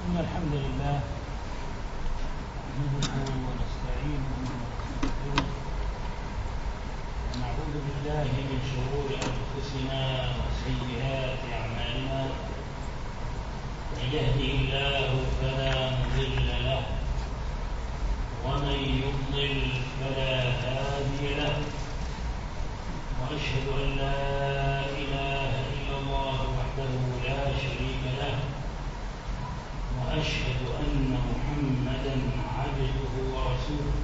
إن الحمد لله نحمده ونستعينه ونستغفره ونعوذ بالله من شرور أنفسنا وسيئات أعمالنا. من يهده الله فلا مضل له ومن يضلل فلا هادي له، وأشهد أن لا إله إلا الله وحده لا شريك له، وأشهد أن محمدًا عبده ورسوله.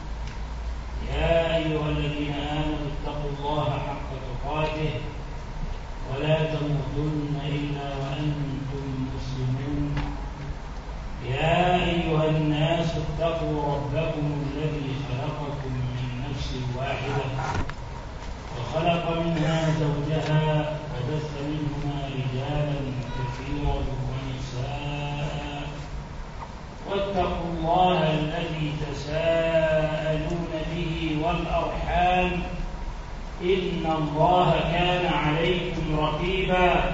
يا أيها الذين آمنوا اتقوا الله حق تقاته ولا تموتن إلا وأنتم مسلمون. يا أيها الناس اتقوا ربكم الذي خلقكم من نفس واحدة وخلق منها زوجها وبث منهما رجالا كثيرا ونساء، واتقوا الله الذي تساءلون به والأرحام إن الله كان عليكم رقيبا.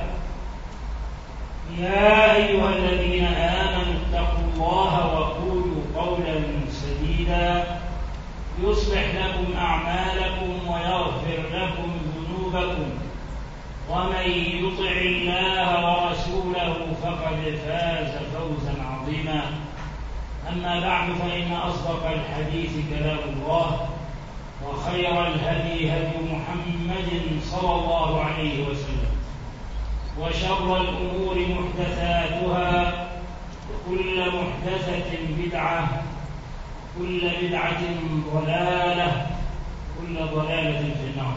يا أيها الذين آمنوا اتقوا الله وقولوا قولا سديدا يصلح لكم أعمالكم ويغفر لكم ذنوبكم، ومن يطع الله ورسوله فقد فاز فوزا عظيما. أما بعد، فإن أصدق الحديث كلام الله، وخير الهدي هدي محمد صلى الله عليه وسلم، وشر الأمور محدثاتها، وكل محدثة بدعة، كل بدعة ضلالة، كل ضلالة في النار.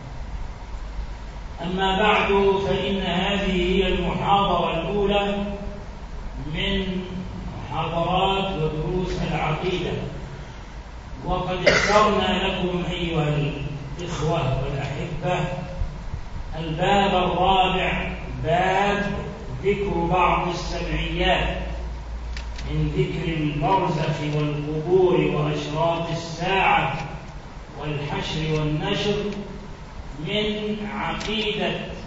أما بعد، فإن هذه هي المحاضرة الأولى من محاضرات ودروس العقيدة، وقد اخترنا لكم أيها الإخوة والأحبة الباب الرابع، باب ذكر بعض السمعيات من ذكر البرزخ والقبور وأشراط الساعة والحشر والنشر، من عقيدة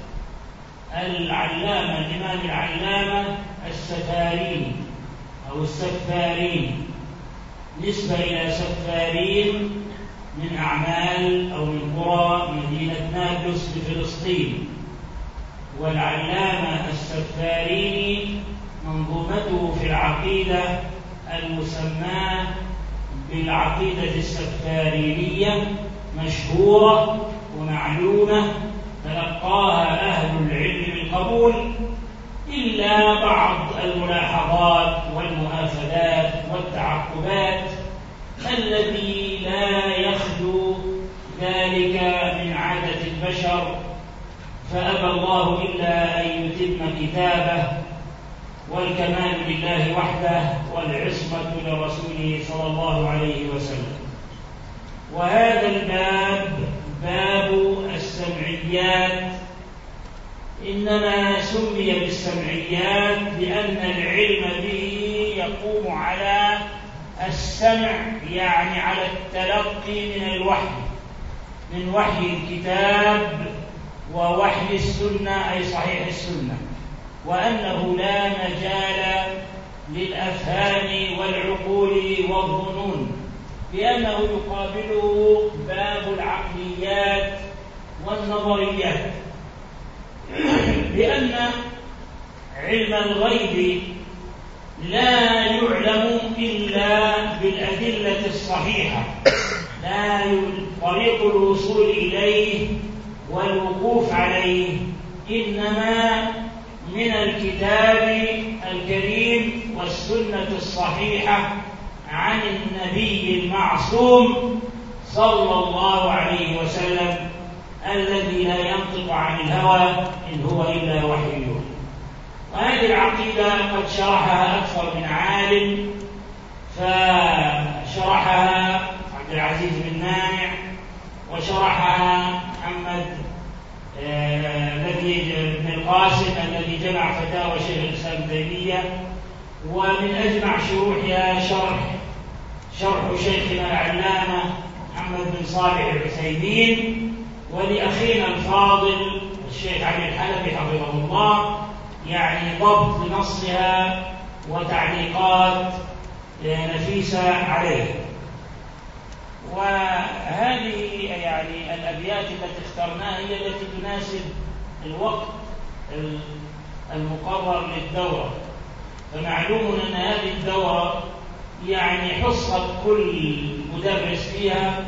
الإمام العلامة السفاريني أو السفاريني، نسبة إلى سفارين من أعمال أو من قرى مدينة نابلس بفلسطين. والعلامة السفاريني منظومته في العقيدة المسماة بالعقيدة السفارينية مشهورة ومعلومة، تلقاها أهل العلم بالقبول، إلا بعض الملاحظات والمؤاخذات والتعقبات الذي لا يخلو ذلك من عادة البشر، فأبى الله إلا أن يتم كتابه، والكمال لله وحده، والعصمة لرسوله صلى الله عليه وسلم. وهذا الباب باب السمعيات، إنما سمي بالسمعيات لأن العلم به يقوم على السمع، يعني على التلقي من الوحي، من وحي الكتاب ووحي السنة أي صحيح السنة، وأنه لا مجال للأفهام والعقول والظنون، لأنه يقابله باب العقليات والنظريات، لأن علم الغيب لا يعلم إلا بالأدلة الصحيحة، لا طريق الوصول إليه والوقوف عليه إنما من الكتاب الكريم والسنة الصحيحة عن النبي المعصوم صلى الله عليه وسلم، الذي لا ينطق عن الهوى إن هو إلا وحي يوحى. وهذه العقيدة قد شرحها أكثر من عالم، فشرحها عبد العزيز بن مانع، وشرحها محمد بن القاسم الذي جمع فتاوى شيخ الإسلام ابن تيمية، ومن أجمع شروحها شرح شيخنا العلامة محمد بن صالح العثيمين، ولأخينا الفاضل الشيخ علي الحلبي حفظه الله، يعني ضبط نصها وتعليقات نفيسة عليه. وهذه يعني الأبيات التي اخترناها هي التي تناسب الوقت المقرر للدورة. فمعلوم أن هذه الدورة يعني حصت كل مدرس فيها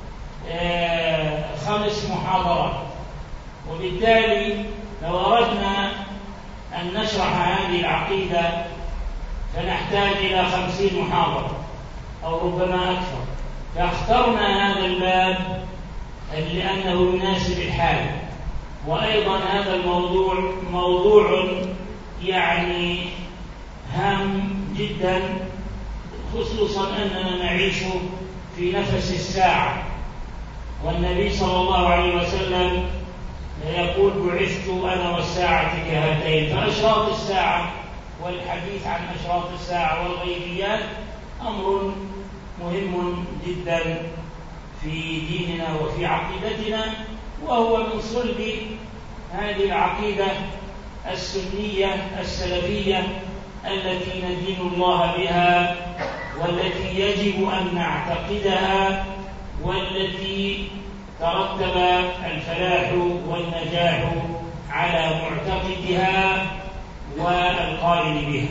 5 محاضرات، وبالتالي لو أردنا أن نشرح هذه العقيدة فنحتاج إلى 50 محاضرة أو ربما أكثر. فاخترنا هذا الباب لأنه يناسب الحال، وأيضا هذا الموضوع موضوع يعني هام جدا، خصوصا أننا نعيش في نفس الساعة، والنبي صلى الله عليه وسلم يقول بعثت أنا والساعة كهاتين. فأشراط الساعة والحديث عن أشراط الساعة والغيبيات أمر مهم جدا في ديننا وفي عقيدتنا، وهو من صلب هذه العقيدة السنية السلفية التي ندين الله بها، والتي يجب أن نعتقدها، والتي ترتب الفلاح والنجاح على معتقدها والقائل بها.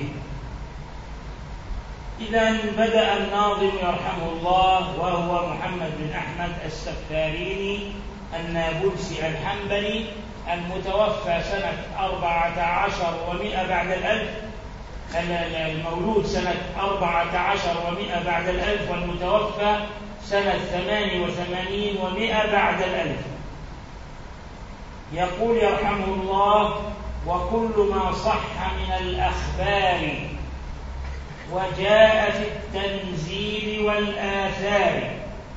إذن بدأ الناظم يرحمه الله وهو محمد بن أحمد السفاريني النابلسي الحنبلي، المتوفى سنة 14 و100 بعد الألف، المولود سنة 14 و100 بعد الألف، والمتوفى سنة 88 و100 بعد الألف. يقول يرحمه الله: وكل ما صح من الأخبار وجاء في التنزيل والآثار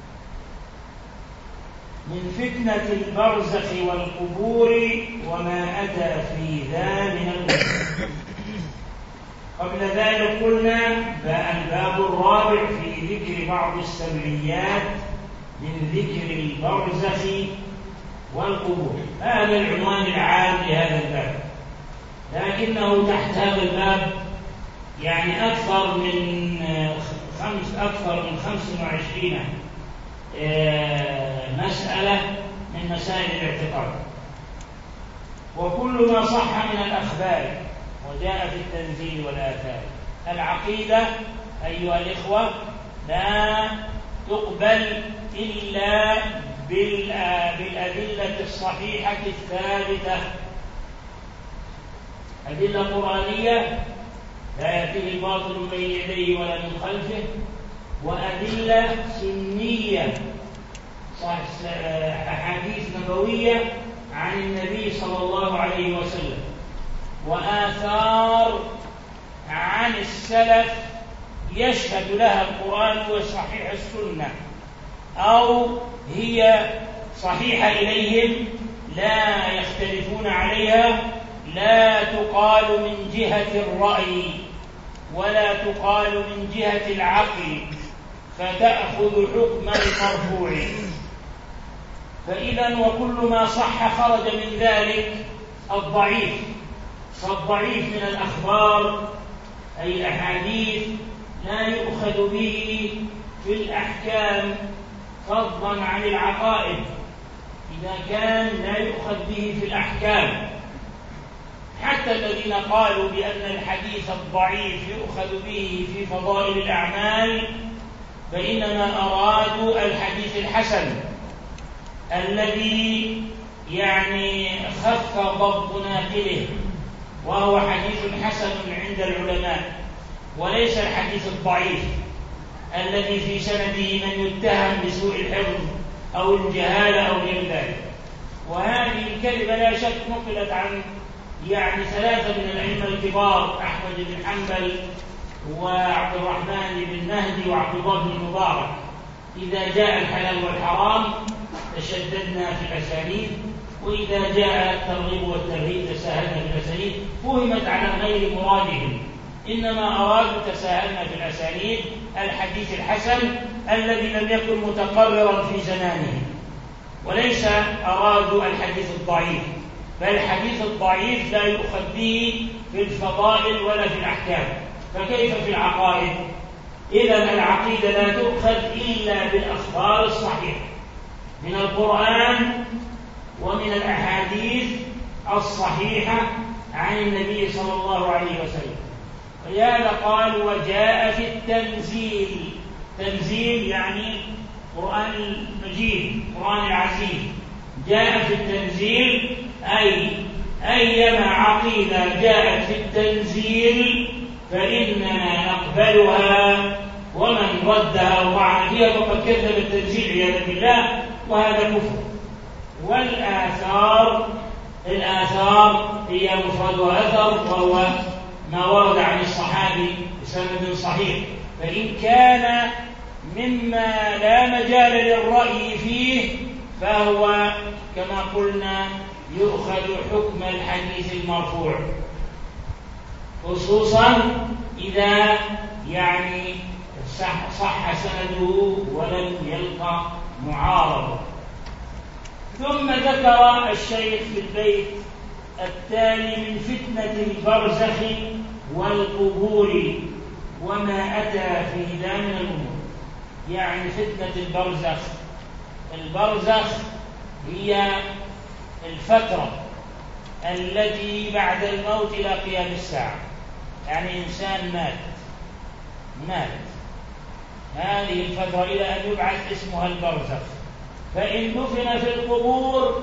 من فتنة البرزخ والقبور وما أتى في ذا من الأمور. قبل ذلك قلنا الباب الرابع في ذكر بعض السريات من ذكر البرزخ والقبور. هذا العنوان العام لهذا الباب، لكنه تحت هذا الباب يعني أكثر من 25 مسألة من مسائل الاعتقاد. وكل ما صح من الأخبار وجاء في التنزيل والآثار. العقيدة أيها الإخوة لا تقبل إلا بالأدلة الصحيحة الثابتة، أدلة قرآنية لا يأتيه الباطل من بين يديه ولا من خلفه، وأدلة سنية أحاديث نبوية عن النبي صلى الله عليه وسلم، وآثار عن السلف يشهد لها القرآن وصحيح السنة، أو هي صحيحة إليهم لا يختلفون عليها، لا تقال من جهة الرأي ولا تقال من جهة العقل، فتأخذ حكم المرفوع. فإذا وكل ما صح خرج من ذلك الضعيف. فالضعيف من الأخبار أي الأحاديث لا يؤخذ به في الأحكام فضلا عن العقائد. إذا كان لا يؤخذ به في الأحكام، حتى الذين قالوا بأن الحديث الضعيف يؤخذ به في فضائل الأعمال فإنما أرادوا الحديث الحسن الذي يعني خف ضبط ناقله، وهو حديث حسن عند العلماء، وليس الحديث الضعيف الذي في سنده من يتهم بسوء الحفظ أو الجهالة أو غير ذلك. وهذه الكلمة لا شك نقلت عن يعني 3 من الأئمة الكبار، أحمد بن حنبل وعبد الرحمن بن مهدي وعبد الله بن المبارك. إذا جاء الحلال والحرام تشددنا في الأسانيد، وإذا جاء الترغيب والترهيب تساهلنا في الأسانيد. فهمت على غير مرادهم، إنما أرادوا تساهلنا في الأسانيد الحديث الحسن الذي لم يكن متقررا في زمانه، وليس أرادوا الحديث الضعيف، بل الحديث الضعيف لا يؤخذ به في الفضائل ولا في الأحكام. فكيف في العقائد؟ إذن العقيدة لا تؤخذ إلا بالأخبار الصحيحة من القرآن ومن الأحاديث الصحيحة عن النبي صلى الله عليه وسلم. ولهذا قال وجاء في التنزيل. تنزيل يعني القرآن المجيد، القرآن العزيز. جاء في التنزيل أي أيما عقيدة جاءت في التنزيل فإننا نقبلها، ومن ردها وطعن فيها فقد كذب التنزيل عياذا بالله، وهذا كفر. الآثار هي مفردها أثر، وهو ما ورد عن الصحابي بسند صحيح، فإن كان مما لا مجال للرأي فيه فهو كما قلنا يؤخذ حكم الحديث المرفوع، خصوصا إذا يعني صح سنده ولم يلقى معارضة. ثم ذكر الشيخ في البيت التالي من فتنة البرزخ والقبور وما أتى في ذا من الأمور. يعني فتنة البرزخ، البرزخ هي الفترة التي بعد الموت إلى قيام الساعة. يعني إنسان مات هذه الفترة إلى أن يبعث اسمها البرزخ، فإن دفن في القبور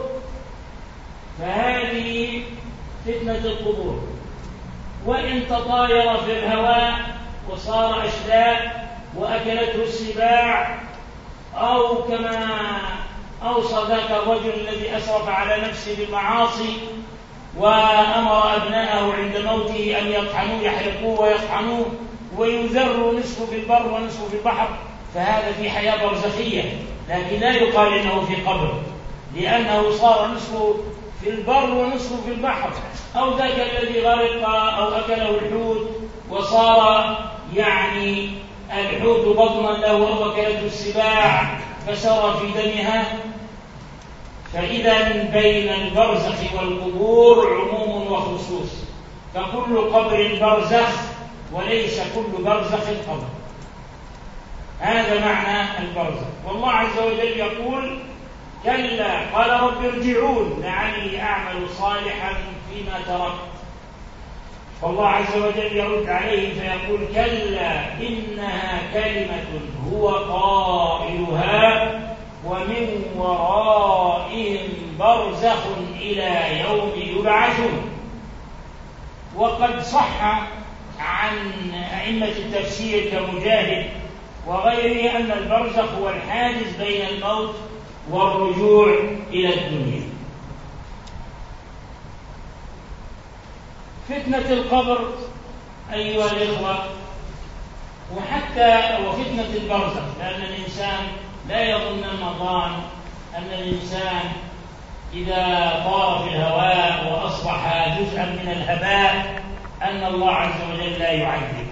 فهذه فتنة القبور، وإن تطاير في الهواء وصار أشلاء وأكلته السباع، أو كما أوصى ذاك الرجل الذي أسرف على نفسه بالمعاصي وأمر أبناءه عند موته أن يطحنوه، يحرقوه ويطحنوه ويذروا نصفه في البر ونصفه في البحر، فهذا في حياة برزخية، لكن لا يقال إنه في قبر، لأنه صار نصفه في البر ونصفه في البحر. أو ذاك الذي غرق أو أكله الحوت وصار يعني الحوت بطنا له وأكلته السباع فسار في دمها. فإذا بين البرزخ والقبور عموم وخصوص، فكل قبر برزخ وليس كل برزخ قبر. هذا معنى البرزخ. والله عز وجل يقول كلا قال رب ارجعون لعلي أعمل صالحا فيما تركت. فالله عز وجل يرد عليه فيقول كلا إنها كلمة هو قائلها ومن ورائهم برزخ إلى يوم يبعثون. وقد صح عن أئمة التفسير كمجاهد وغيره أن البرزخ هو الحاجز بين الموت والرجوع إلى الدنيا. فتنة القبر أيها الإخوة وفتنة البرزخ، لأن الإنسان لا يظن الظان أن الإنسان إذا طار في الهواء وأصبح جزءا من الهباء أن الله عز وجل لا يعذب.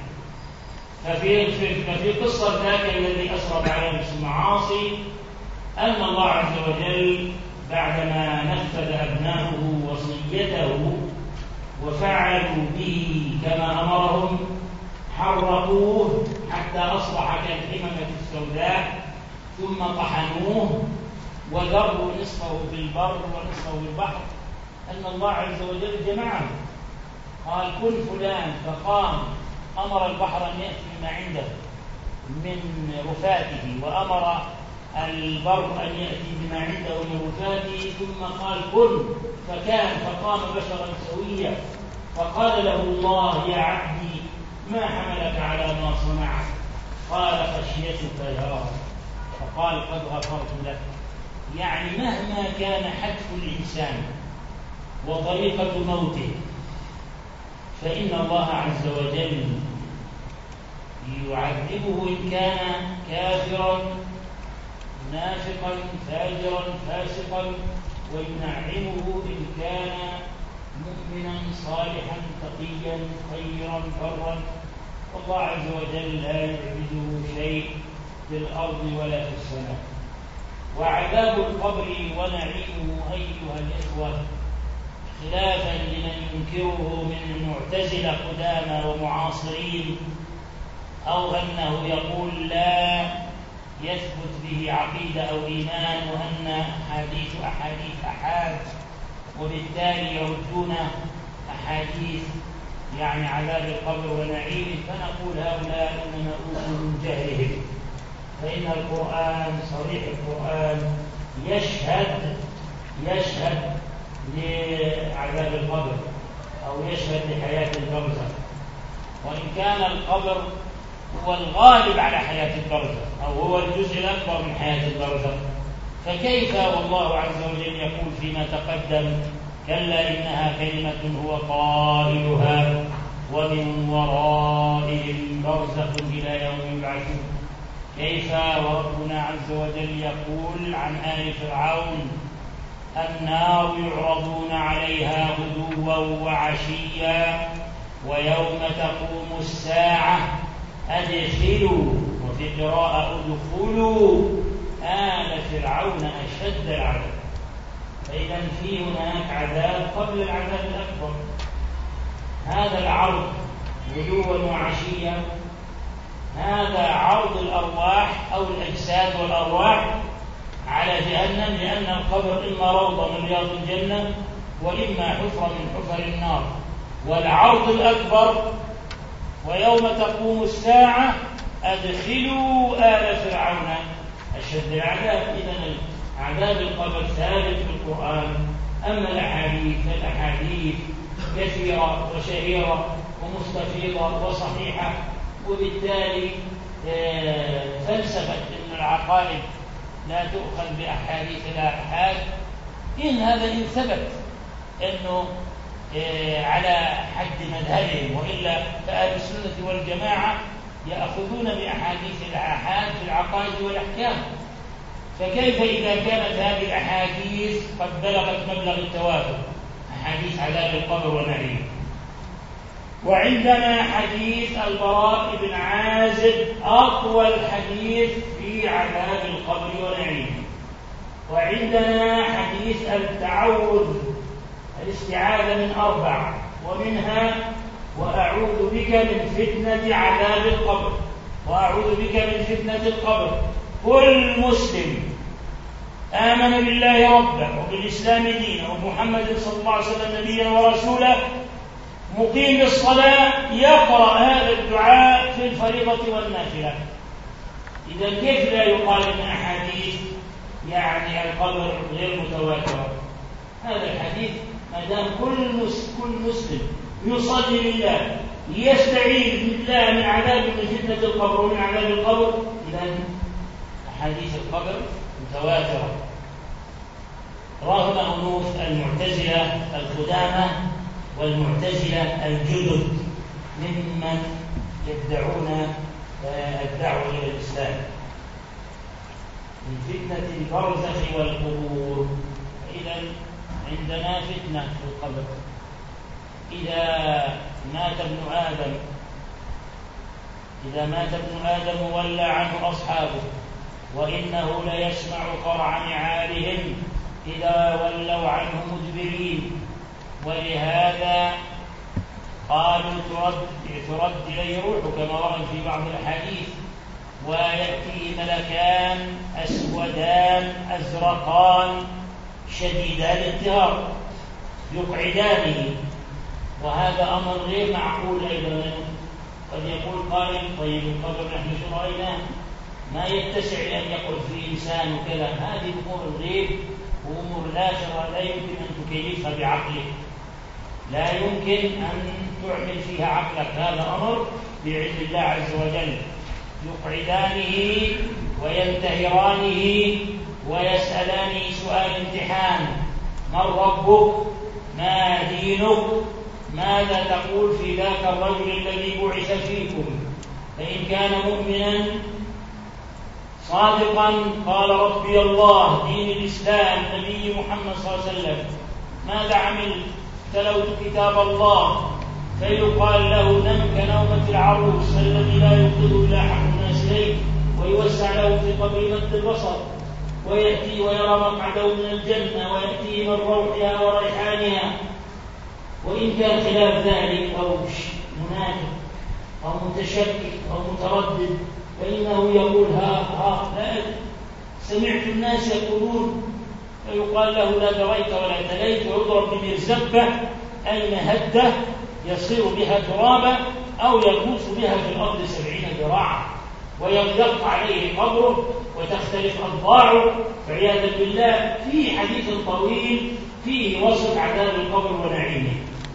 ففي قصة ذاك الذي أسرف على نفس المعاصي أن الله عز وجل بعدما نفذ أبناؤه وصيته وفعلوا به كما أمرهم حرقوه حتى أصبح كالحممة السوداء، ثم طحنوه وذروا نصفه في البر ونصفه في البحر، أن الله عز وجل جمعه قال كن فلان فقام، أمر البحر أن يأتي بما عنده من رفاته، وأمر البر أن يأتي بما عنده من رفاته، ثم قال كن فكان، فقام بشرا سويا. فقال له الله يا عبدي ما حملك على ما صنعت؟ قال خشيتك يا رب. فقال قد غفرت لك. يعني مهما كان حتف الإنسان وطريقة موته فإن الله عز وجل يعذبه إن كان كافرا منافقا فاجرا فاسقا، وينعمه إن كان مؤمنا صالحا تقيا خيرا برا. والله عز وجل لا يعجزه شيء في الأرض ولا في السماء. وعذاب القبر ونعيمه أيها الإخوة خلافا لمن ينكره من المعتزلة قدامى ومعاصرين، أو أنه يقول لا يثبت به عقيدة أو إيمان، وأن أحاديث أحاد، وبالتالي يردون أحاديث يعني عذاب القبر ونعيمه. فنقول هؤلاء إنما أوتوا من جهلهم، فإن القرآن صريح، القرآن يشهد لعذاب القبر أو يشهد لحياة البرزخ، وإن كان القبر هو الغالب على حياة البرزخ أو هو الجزء الأكبر من حياة البرزخ، فكيف والله عز وجل يقول فيما تقدم كلا إنها كلمة هو قائلها ومن ورائهم برزخ إلى يوم يبعثون. كيف وربنا عز وجل يقول عن آل فرعون النار يعرضون عليها غدوا وعشيا ويوم تقوم الساعة أدخلوا، وفي قراءة أدخلوا آل فرعون أشد العذاب. فإذا في هناك عذاب قبل العذاب الأكبر. هذا العرض غدوا وعشيا هذا عرض الأرواح أو الأجساد والأرواح على جهنم، لأن القبر إما روضة من رياض الجنة وإما حفرة من حفر النار. والعرض الأكبر ويوم تقوم الساعة أدخلوا آل فرعون أشد العذاب. إذن عذاب القبر ثابت في القرآن. أما الأحاديث فالأحاديث كثيرة وشهيرة ومستفيضة وصحيحة، وبالتالي فلسفة أن العقائد لا تؤخذ بأحاديث الآحاد إن ثبت أنه على حد مذهبهم، وإلا فأهل السنة والجماعة يأخذون بأحاديث الآحاد في العقائد والأحكام. فكيف إذا كانت هذه الأحاديث قد بلغت مبلغ التواتر، أحاديث عذاب القبر ونعيمه؟ وعندنا حديث البراء بن عازب أطول حديث في عذاب القبر ونعيمه. وعندنا حديث التعوذ، الاستعاذة من 4، ومنها وأعوذ بك من فتنة عذاب القبر، وأعوذ بك من فتنة القبر. كل مسلم آمن بالله ربا وبالإسلام دينا ومحمد صلى الله عليه وسلم نبيا ورسولا مقيم الصلاة يقرأ هذا الدعاء في الفريضة والنافلة. إذا كيف لا يقال أن أحاديث يعني القبر غير متواترة؟ هذا الحديث ما دام كل مسلم يصلي لله يستعيذ بالله من عذاب من فتنة القبر ومن عذاب القبر، إذا أحاديث القبر متواترة، رغم أنوف المعتزلة القدامى والمعتزلة الجدد ممن يدعون الدعوة إلى الإسلام من فتنة البرزخ والقبور. إذا عندنا فتنة في القبر. إذا مات ابن آدم ولى عنه أصحابه، وإنه ليسمع قرع نعالهم إذا ولوا عنه مدبرين. ولهذا قالوا ترد إليه روحه كما ورد في بعض الأحاديث، ويأتي ملكان أسودان أزرقان شديدا الانتهار يقعدانه، وهذا أمر غير معقول أيضا. قد يقول قائل طيب القبر نحن شو رأيناه ما يتسع لأن يقعد فيه إنسان وكذا. هذه أمور الغيب وأمور لا شرع، لا يمكن أن تكيفها بعقلك، لا يمكن أن تعمل فيها عقلك. هذا أمر بعلم الله عز وجل. يقعدانه وينتهرانه ويسألانه سؤال امتحان: من ربك؟ ما دينك؟ ماذا تقول في ذاك الرجل الذي بعث فيكم؟ فإن كان مؤمنا صادقا قال ربي الله دين الإسلام نبي محمد صلى الله عليه وسلم. ماذا عمل؟ تلوت كتاب الله، فيقال له نم كنومة العروس الذي لا يوقظ إلا حق الناس إليه، ويوسع له في قبر مد البصر، ويأتي ويرى مقعده من الجنة، ويأتي من روحها وريحانها، وإن كان خلاف ذلك أو منافق أو متشكك أو متردد فإنه يقول ها لا أدري، سمعت الناس يقولون، فيقال له لا دريت ولا تليت، ويضرب بمرزبة أين هده يصير بها ترابا أو يغوص بها في الأرض 70 ذراعا ويضيق عليه قبره وتختلف أضلاعه فعياذا بالله. في حديث طويل فيه وصف عذاب القبر ونعيمه،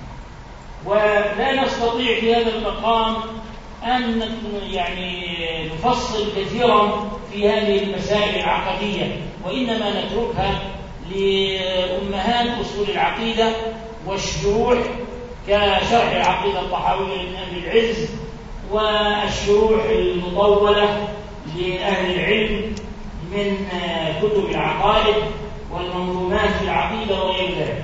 ولا نستطيع في هذا المقام أن نفصل كثيرا في هذه المسائل العقدية، وإنما نتركها لأمهات أصول العقيدة والشروح كشرح العقيدة الطحاوية لابن أبي العز، والشروح المطولة لأهل العلم من كتب العقائد والمنظومات في العقيدة وغير ذلك.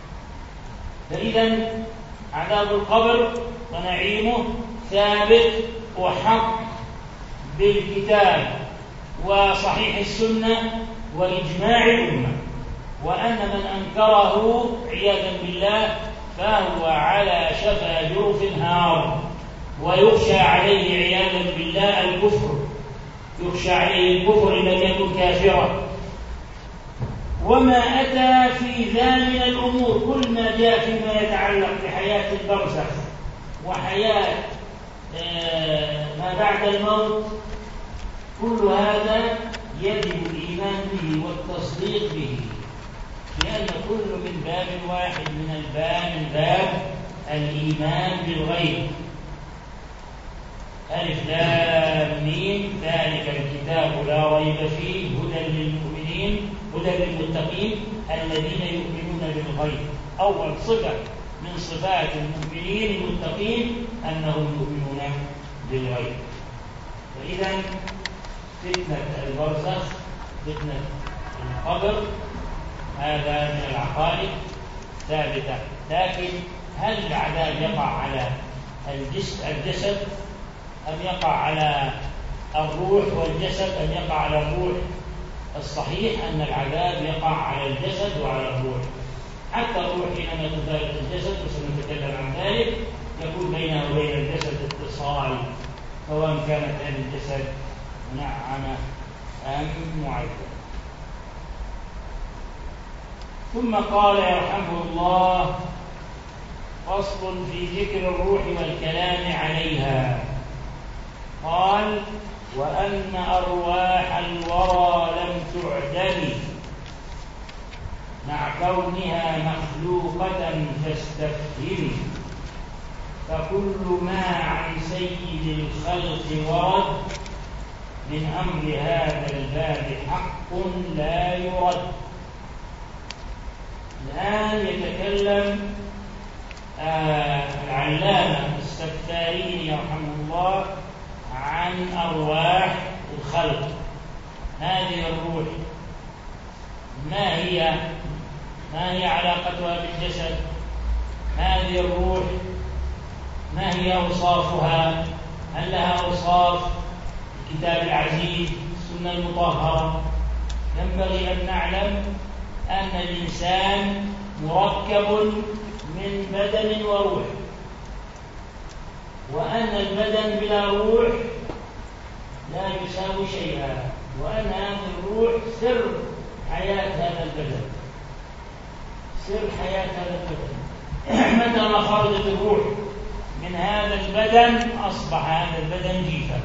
فإذا عذاب القبر ونعيمه ثابت وحق بالكتاب وصحيح السنة وإجماع الأمة، وأن من أنكره عياذا بالله فهو على شفا جرف هار، ويخشى عليه عياذا بالله الكفر، يخشى عليه الكفر إن لم يكن كافرا. وما أتى في ذا من الأمور، كل ما جاء فيما يتعلق بحياة البرزخ وحياة ما بعد الموت، كل هذا يجب الإيمان به والتصديق به، لأن كل من باب واحد من باب الإيمان بالغيب. ألف لام ميم ذلك الكتاب لا ريب فيه هدى للمتقين الذين يؤمنون بالغيب. أول صفة من صفات المؤمنين المتقين أنهم يؤمنون بالغيب. فإذا فتنة البرزخ، فتنة القبر، هذا من العقائد ثابتة. لكن هل العذاب يقع على الجسد أم يقع على الروح والجسد أم يقع على الروح؟ الصحيح أن العذاب يقع على الجسد وعلى الروح. حتى الروح حينما تفارق الجسد، وسنتكلم عن ذلك، يكون بينه وبين الجسد اتصال، سواء كانت هذه الجسد منعمة أم معدة. ثم قال يرحمه الله: فصل في ذكر الروح والكلام عليها. قال: وأن أرواح الورى لم تعدل مع كونها مخلوقة فاستفهم، فكل ما عن سيد الخلق ورد من أمر هذا الباب حق لا يرد. الآن يتكلم العلامة السفاريني رحمه الله عن أرواح الخلق. هذه الروح ما هي علاقتها بالجسد؟ هذه الروح ما هي أوصافها؟ هل لها أوصاف الكتاب العزيز السنة المطهرة؟ ينبغي أن نعلم أن الإنسان مركب من بدن وروح، وأن البدن بلا روح لا يساوي شيئا، وأن هذه الروح سر حياة هذا البدن، سر حياة هذا البدن. متى ما خرجت الروح من هذا البدن أصبح هذا البدن جيفا،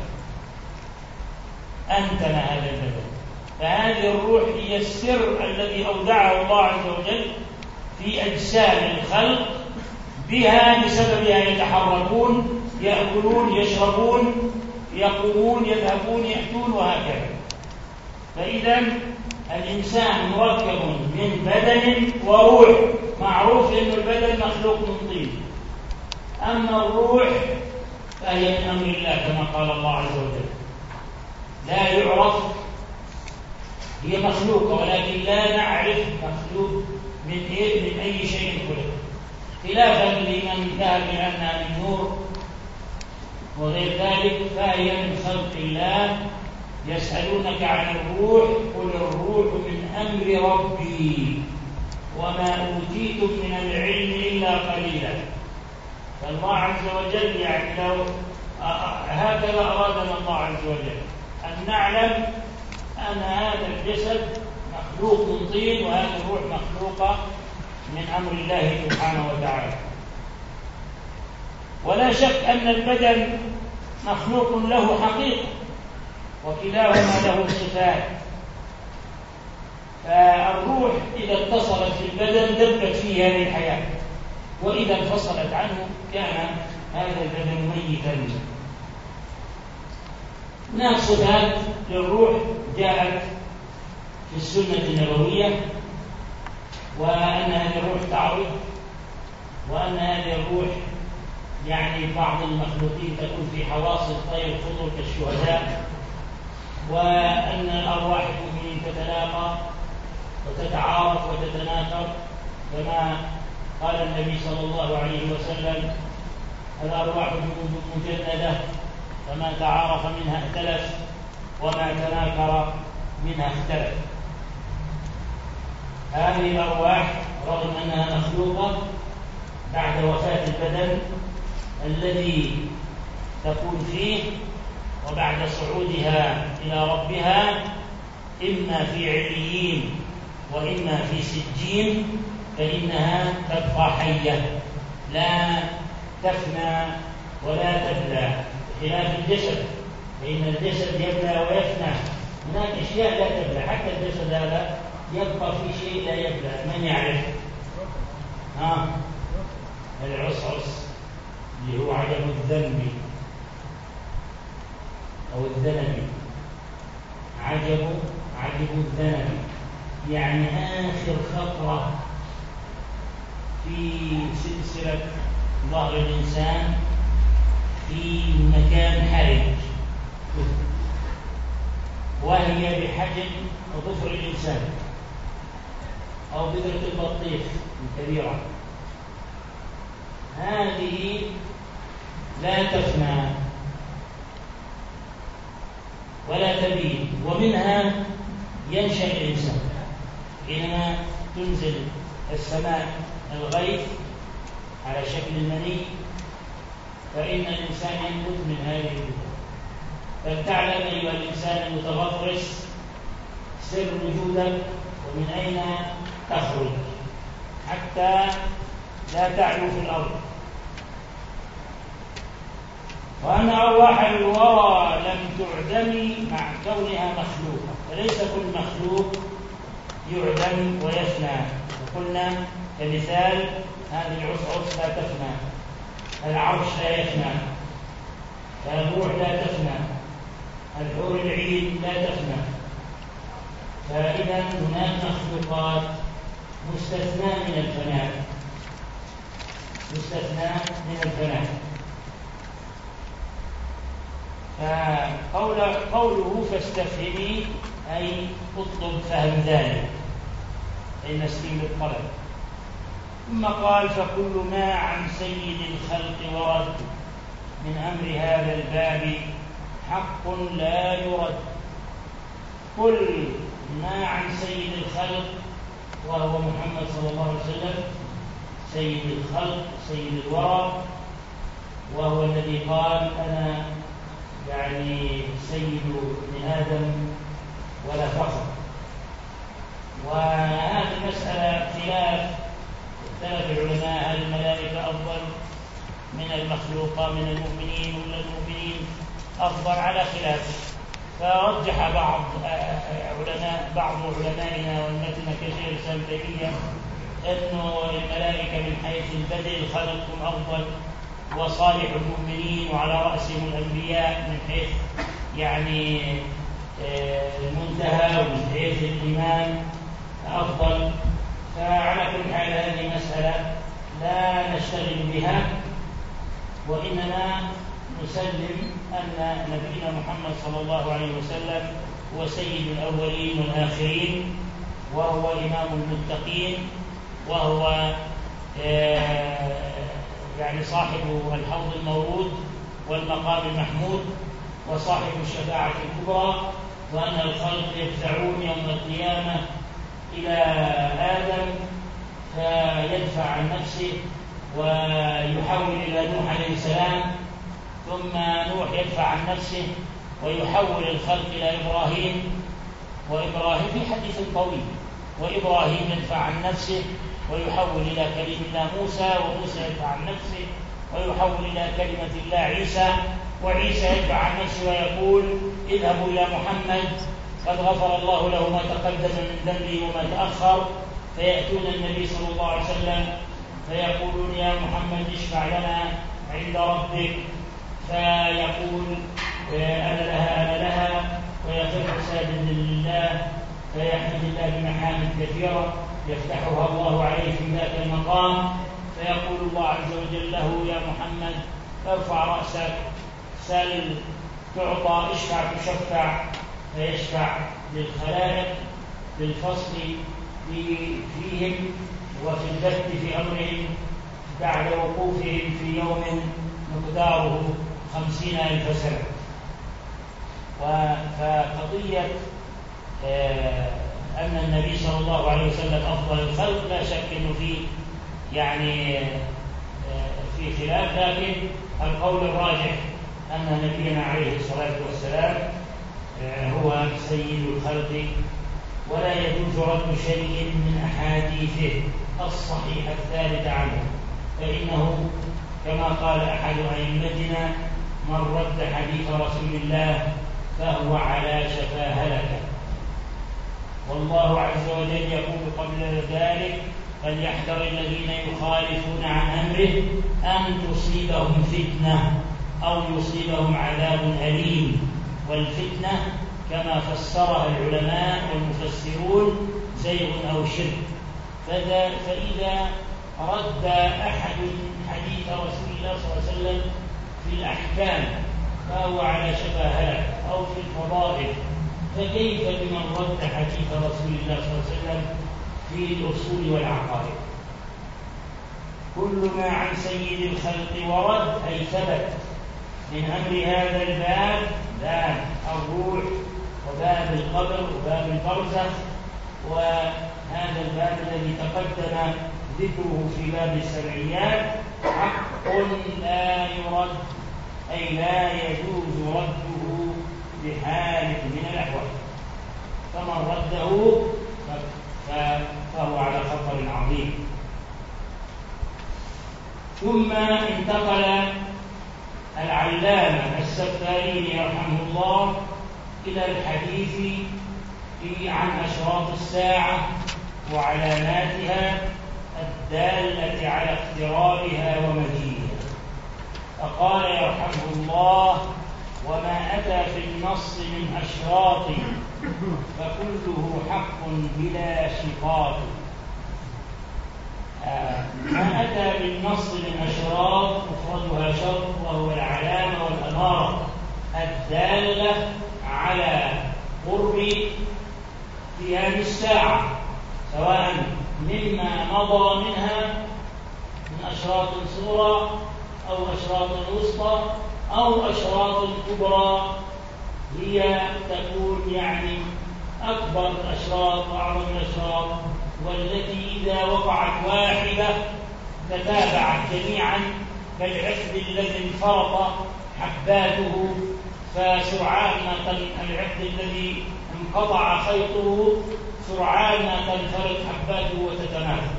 أنتن هذا البدن. فهذه الروح هي السر الذي أودعه الله عز وجل في أجسام الخلق، بها بسببها يتحركون، يأكلون، يشربون، يقومون، يذهبون، يأتون، وهكذا. فإذا الإنسان مركب من بدن وروح. معروف أن البدن مخلوق من طين، أما الروح فهي من أمر الله كما قال الله عز وجل، لا يعرف، هي مخلوقة ولكن لا نعرف مخلوق من أي شيء خلق، خلافا لمن ذهب إلى أنها من نور وغير ذلك، فهي من خلق الله. يسألونك عن الروح قل الروح من أمر ربي وما أوتيتم من العلم إلا قليلا. فالله عز وجل يعني لو هكذا أرادنا الله عز وجل أن نعلم أن هذا الجسد مخلوق من طين وهذه الروح مخلوقة من أمر الله سبحانه وتعالى. ولا شك أن البدن مخلوق له حقيقة وكلاهما له صفات. فالروح إذا اتصلت في البدن دبت فيه هذه الحياة، وإذا انفصلت عنه كان هذا البدن ميتا. هناك صفات للروح جاءت في السنة النبوية، وأن هذه الروح تعرض، وأن هذه الروح يعني بعض المخلوقين تكون في حواصل الطير خضر كالشهداء، وأن الأرواح المؤمنين تتلاقى وتتعارف وتتناثر، كما قال النبي صلى الله عليه وسلم: الأرواح جنود مجندة، فما تعارف منها ائتلف وما تناكر منها اختلف. هذه الأرواح رغم أنها مخلوقة بعد وفاة البدن الذي تكون فيه وبعد صعودها إلى ربها، إما في عليين وإما في سجين، فإنها تبقى حية لا تفنى ولا تبلى، بخلاف الجسد، فإن الجسد يبلى ويفنى. هناك أشياء لا تبلى، حتى الجسد هذا يبقى في شيء لا يبلى. من يعرف؟ العصعص اللي هو عدم الذنب أو الذنب، عجب الذنب، يعني آخر خطرة في سلسلة ظهر الإنسان في مكان حرج، وهي بحجم ظفر الإنسان أو بذرة البطيخ الكبيرة. هذه لا تفنى ولا تبيد، ومنها ينشأ الإنسان. حينما تنزل السماء الغيث على شكل المني، فإن الإنسان ينبت من هذه البذور. فلتعلم أيها الإنسان المتغطرس سر وجودك ومن أين تخرج، حتى لا تعلو في الأرض. وأن أرواح الورى لم تعدم مع كونها مخلوقة، فليس كل مخلوق يعدم ويفنى. وقلنا كمثال هذه العصعص لا تفنى، العرش لا يفنى، الروح لا تفنى، الحور العين لا تفنى. فإذا هناك مخلوقات مستثنى من الفناء، مستثنى من الفناء. فقوله فاستفهمي أي اطلب فهم ذلك، أي نستيل الطلب. ثم قال: فكل ما عن سيد الخلق ورد من أمر هذا الباب حق لا يرد. كل ما عن سيد الخلق، وهو محمد صلى الله عليه وسلم، سيد الخلق سيد الورى، وهو الذي قال: أنا يعني سيد ابن آدم ولا فخر. وهذه المسألة خلاف، اختلف العلماء: هل الملائكة أفضل من المخلوقة من المؤمنين، ولا المؤمنين أفضل؟ على خلاف. فرجح بعض علمائنا والمتن كشيخ الإسلام ابن تيمية أنه الملائكة من حيث البدء خلقهم أفضل، وصالح المؤمنين وعلى رأسهم الأنبياء من حيث يعني المنتهى ومن حيث الإيمان أفضل. فعلى كل حال هذه مسألة لا نشتغل بها، وإنما نسلم أن نبينا محمد صلى الله عليه وسلم هو سيد الأولين والآخرين، وهو إمام المتقين، وهو يعني صاحب الحوض المورود والمقام المحمود وصاحب الشفاعة الكبرى، وأن الخلق يفزعون يوم القيامة إلى آدم فيدفع عن نفسه ويحول إلى نوح عليه السلام، ثم نوح يدفع عن نفسه ويحول الخلق إلى إبراهيم، وإبراهيم في حديث طويل، وإبراهيم يدفع عن نفسه ويحول إلى كلمة الله موسى، وموسى يدفع عن نفسه ويحول إلى كلمة الله عيسى، وعيسى يدفع عن نفسه ويقول اذهبوا إلى محمد قد غفر الله له ما تقدم من ذنبه وما تأخر، فيأتون النبي صلى الله عليه وسلم فيقولون يا محمد اشفع لنا عند ربك، فيقول أنا لها أنا لها، ويخر ساجدا لله فيحمد الله بمحامد كثيرة يفتحها الله عليه في ذاك المقام، فيقول الله عز وجل له يا محمد ارفع رأسك سال تعطى اشفع تشفع، فيشفع للخلائق بالفصل فيهم وفي البت في أمرهم بعد وقوفهم في يوم مقداره 50,000 سنة. فقضية أن النبي صلى الله عليه وسلم أفضل الخلق لا شك أنه فيه يعني في خلاف، لكن القول الراجح أن نبينا عليه الصلاة والسلام هو سيد الخلق، ولا يجوز رد شيء من أحاديثه الصحيحة الثابتة عنه، فإنه كما قال أحد أئمتنا من رد حديث رسول الله فهو على شفا هلكة. والله عز وجل يقول قبل ذلك فليحذر الذين يخالفون عن أمره أن تصيبهم فتنة أو يصيبهم عذاب أليم. والفتنة كما فسرها العلماء والمفسرون زيغ أو شرك، فإذا رد أحد حديث رسول الله صلى الله عليه وسلم في الأحكام فهو على شفا هلك أو في الفضائل، فكيف بمن رد حديث رسول الله صلى الله عليه وسلم في الأصول والعقائد؟ كل ما عن سيد الخلق ورد أي ثبت من أمر هذا الباب، باب الروح وباب القبر وباب البرزخ، وهذا الباب الذي تقدم ذكره في باب السمعيات حق لا يرد، أي لا يجوز رده بحال من الأحوال، فمن رده فهو على خطر عظيم. ثم انتقل العلامة السفاريني رحمه الله إلى الحديث عن أشراط الساعة وعلاماتها الدالة على اقترابها ومجيئها، فقال يرحمه الله وما أتى في النص من أشراط فكله حق بلا شقاق. ما أتى بالنص من أشراط مفردها شرط وهو العلامة والأمارة الدالة على قرب قيام الساعة، سواء مما مضى منها من أشراط صغرى أو أشراط وسطى أو أشراط كبرى، هي تكون يعني أكبر الأشراط وأعظم الأشراط، والتي إذا وقعت واحدة تتابعت جميعا كالعقد الذي انفرط حباته، فسرعان ما العقد الذي انقطع خيطه سرعان ما تنفرط حباته وتتناثر.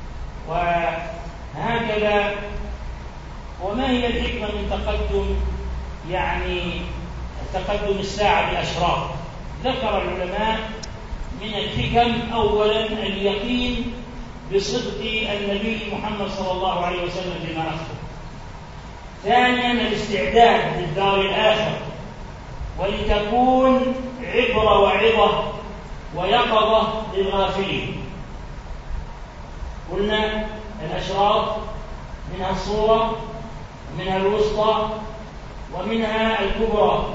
وهكذا. وما هي الحكمة من تقدم الساعة بأشراط؟ ذكر العلماء من الحكم أولا اليقين بصدق النبي محمد صلى الله عليه وسلم بما أخبر، ثانيا الاستعداد للدار الآخرة ولتكون عبرة وعظة ويقظة للغافلين. قلنا الأشراط منها الصورة ومنها الوسطى ومنها الكبرى.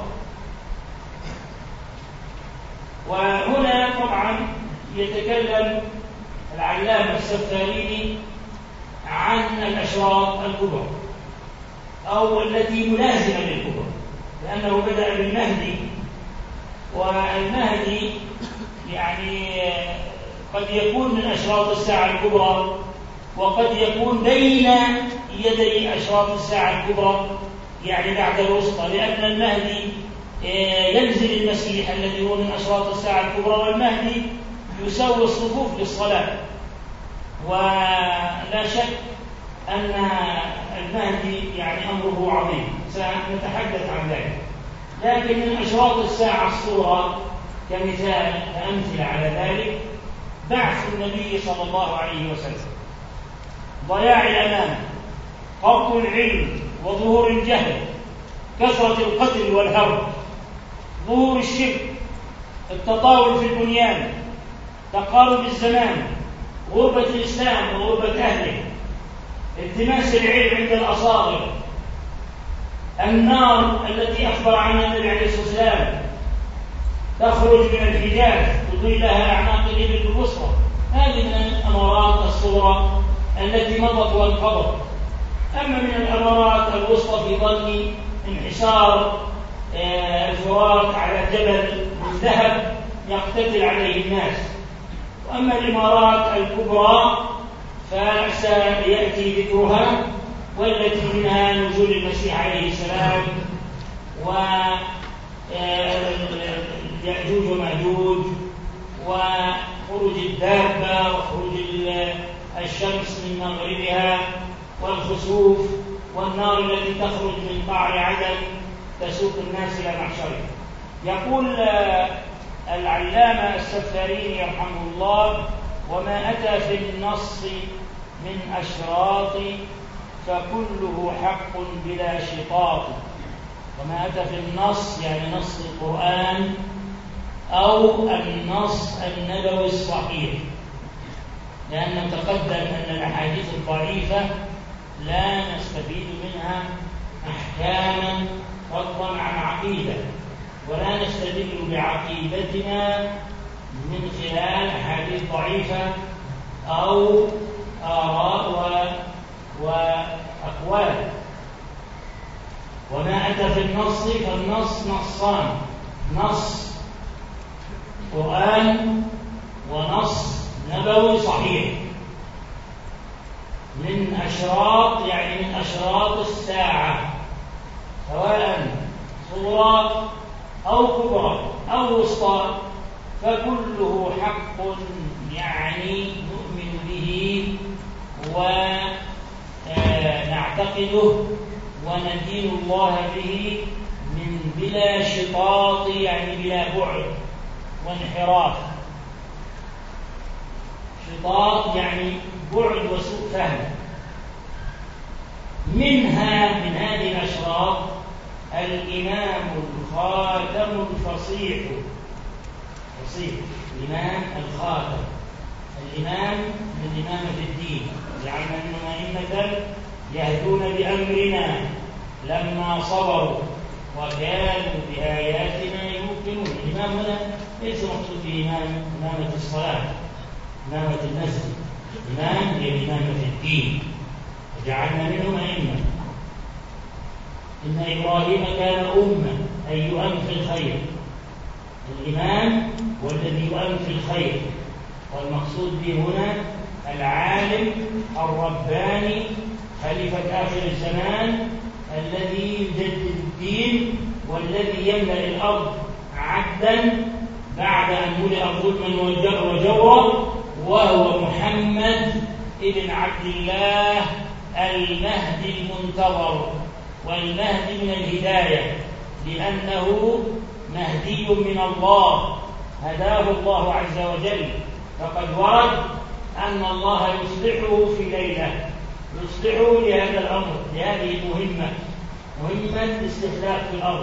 وهنا طبعا يتكلم العلامة السفاريني عن الأشراط الكبرى أو التي ملازمة للكبرى، لأنه بدأ بالمهدي، والمهدي يعني قد يكون من أشراط الساعة الكبرى وقد يكون بين يدي أشراط الساعة الكبرى، يعني بعد الوسطى، لأن المهدي ينزل المسيح الذي هو من أشراط الساعة الكبرى، والمهدي يسوي الصفوف للصلاة. ولا شك أن المهدي يعني أمره عظيم، سنتحدث عن ذلك. لكن من أشراط الساعة الصورة كمثال كأمثلة على ذلك بعث النبي صلى الله عليه وسلم، ضياع الأمانة، قبض العلم وظهور الجهل، كثرة القتل والهرب، ظهور الشرك، التطاول في البنيان، تقارب الزمان، غربة الإسلام وغربة أهله، التماس العلم عند الأصاغر، النار التي أخبر عنها النبي عليه الصلاة والسلام تخرج من الحجاز تضيء لها أعناق الإبل بالبصرة. هذه من الأمارات الصغرى التي مضت وانقضت. أما من الأمارات الوسطى في ظن انحسار الفرات على جبل من ذهب يقتتل عليه الناس. وأما الإمارات الكبرى فسيأتي ذكرها، والتي منها نزول المسيح عليه السلام ويأجوج ومأجوج وخروج الدابة وخروج الشمس من مغربها والخسوف والنار التي تخرج من قعر عدن تسوق الناس إلى محشره. يقول العلامة السفاريني يرحمه الله: وما أتى في النص من أشراط فكله حق بلا شطاط. وما أتى في النص يعني نص القرآن أو النص النبوي الصحيح، لأن تقدم أن الأحاديث الضعيفة لا نستفيد منها أحكاما فضلا عن عقيدة، ولا نستدل بعقيدتنا من خلال أحاديث ضعيفة أو آراء وأقوال. وما أتى في النص فالنص نصان: نص قرآن ونص نبوي صحيح. من أشراط يعني من أشراط الساعة، سواء صغرى أو كبرى أو وسطى، فكله حق يعني نؤمن به ونعتقده وندين الله به من بلا شطاط يعني بلا بعد وانحراف. شطاط يعني بعد وسوء فهم. من هذه الأشراط الإمام الخاتم الفصيح، الإمام الخاتم. الإمام من الإمامة في الدين، جعلنا منهم أئمة يهدون بأمرنا لما صبروا وكانوا بآياتنا يوقنون. الإمام هنا ليس مقصود به إمامة الصلاة، إمامة المسجد. الإمام هي الإمامة في الدين، وجعلنا منهم أئمة. إن إبراهيم كان أمة أي يؤم في الخير. الإمام هو الذي يؤم في الخير، والمقصود به هنا العالم الرباني خليفة آخر الزمان الذي يجدد الدين والذي يملأ الأرض عدلا بعد أن ملئ ظلما وجورا، وهو محمد ابن عبد الله المهدي المنتظر. والمهدي من الهداية، لأنه مهدي من الله هداه الله عز وجل. فقد ورد أن الله يصلحه في ليلة، يصلحه لهذا الأمر، لهذه المهمة، مهمة الاستخلاف في الأرض.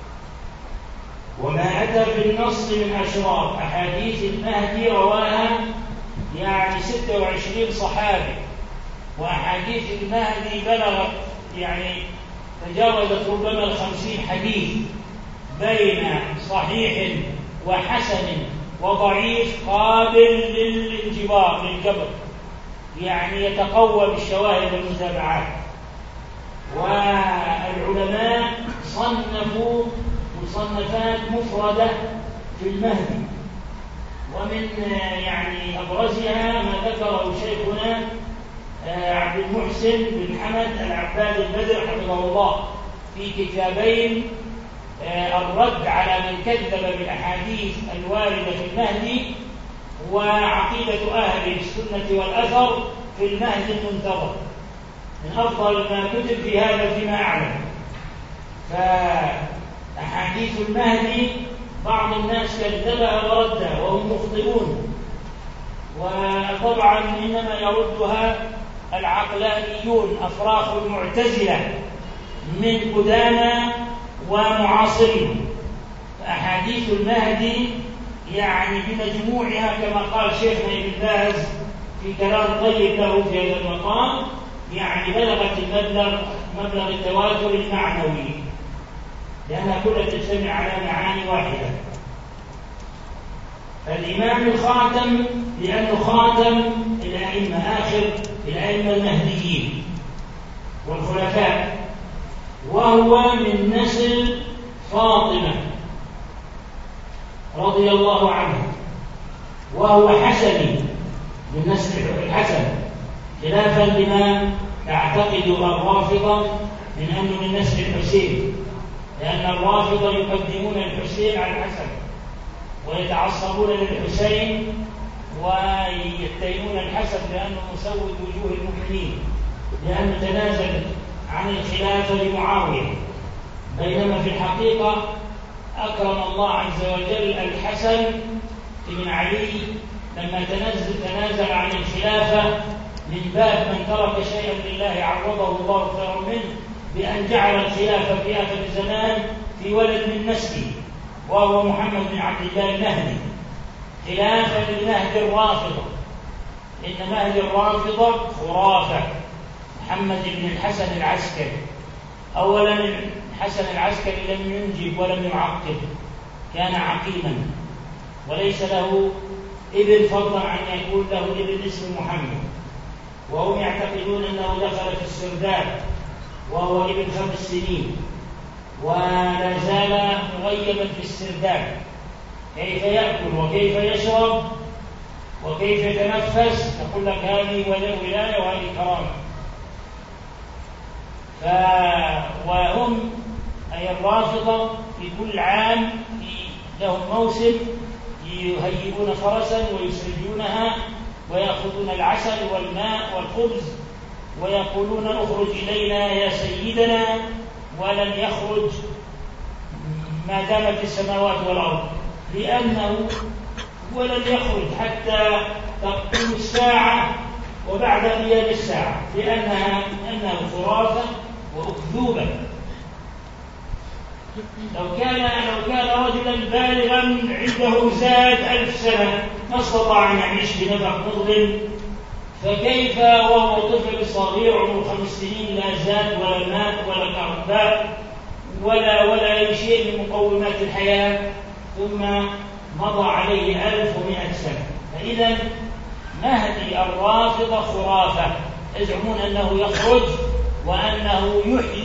وما أتى في النص من أشراط أحاديث المهدي رواها يعني 26 صحابي، وأحاديث المهدي بلغت يعني تجاوزت ربما 50 حديث بين صحيح وحسن وضعيف قابل للانجبار للجبر، يعني يتقوى بالشواهد والمتابعات. والعلماء صنفوا مصنفات مفردة في المهدي، ومن يعني أبرزها ما ذكره شيخنا عبد المحسن بن حمد العباد البدر حفظه الله في كتابين، الرد على من كذب بالأحاديث الواردة في المهدي، وعقيدة أهل السنة والأثر في المهدي المنتظر، من أفضل ما كتب في هذا فيما أعلم. فأحاديث المهدي بعض الناس كذبها وردها وهم مخطئون، وطبعا إنما يردها العقلانيون أفراخ المعتزلة من قدامى ومعاصرين. فأحاديث المهدي يعني بمجموعها كما قال شيخنا ابن باز في كلام طيب له في هذا المقام، يعني بلغت مبلغ التواتر المعنوي، لأنها كلها تجتمع على معاني واحدة. الإمام الخاتم لأنه خاتم الأئمة، آخر الأئمة المهديين والخلفاء، وهو من نسل فاطمة رضي الله عنه، وهو حسني من نسل الحسن، خلافا لما تعتقد الرافضة من أنه من نسل الحسين، لأن الرافضة يقدمون الحسين على الحسن ويتعصبون للحسين ويتهمون الحسن بأنه مسود وجوه المؤمنين لأنه تنازل عن الخلافة لمعاوية، بينما في الحقيقة أكرم الله عز وجل الحسن بن علي لما تنازل عن الخلافة من باب من ترك شيئا لله عوضه الله خيرا منه، بأن جعل الخلافة في آخر الزمان في ولد من نسله وهو محمد بن عبد الله المهدي، خلافا لمهدي الرافضة. إن مهدي الرافضة خرافة، محمد بن الحسن العسكري. أولا الحسن العسكري لم ينجب ولم يعقب، كان عقيما وليس له ابن، فضلا عن يكون له ابن اسمه محمد، وهم يعتقدون أنه دخل في السرداب وهو ابن 5 سنين ولا زال مغيبا في السرداب، كيف يأكل وكيف يشرب وكيف يتنفس، تقول لك هذه ولاية وهذه كرامة. وهم أي الرافضة في كل عام لهم موسم يهيئون فرسا ويسرجونها ويأخذون العسل والماء والخبز ويقولون اخرج إلينا يا سيدنا، ولن يخرج ما دامت السماوات والأرض، لأنه ولن يخرج حتى تقوم الساعة وبعد قيام الساعة، لأنه خرافة وأكذوبة. لو كان رجلا بالغا عنده زاد 1000 سنة ما استطاع أن يعيش بنفق مظلم، فكيف وهو طفل صغير عمره 5 سنين لا زاد ولا ماء ولا كهرباء ولا أي شيء من مقومات الحياة، ثم مضى عليه 1100 سنة. فإذا مهدي الرافضة خرافة، يزعمون أنه يخرج وأنه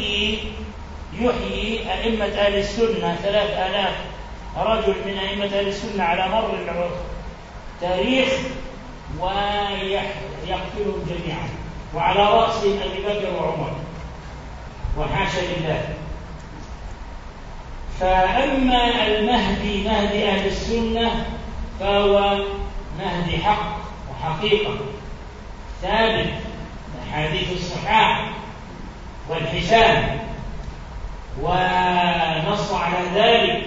يحيي أئمة أهل السنة 3000 رجل من أئمة أهل السنة على مر التاريخ ويقتلهم جميعا، وعلى رأسهم أبي بكر وعمر، وحاشا لله. فأما المهدي مهدي أهل السنة فهو مهدي حق وحقيقة ثابت، الحديث الصحاح والحسان، ونص على ذلك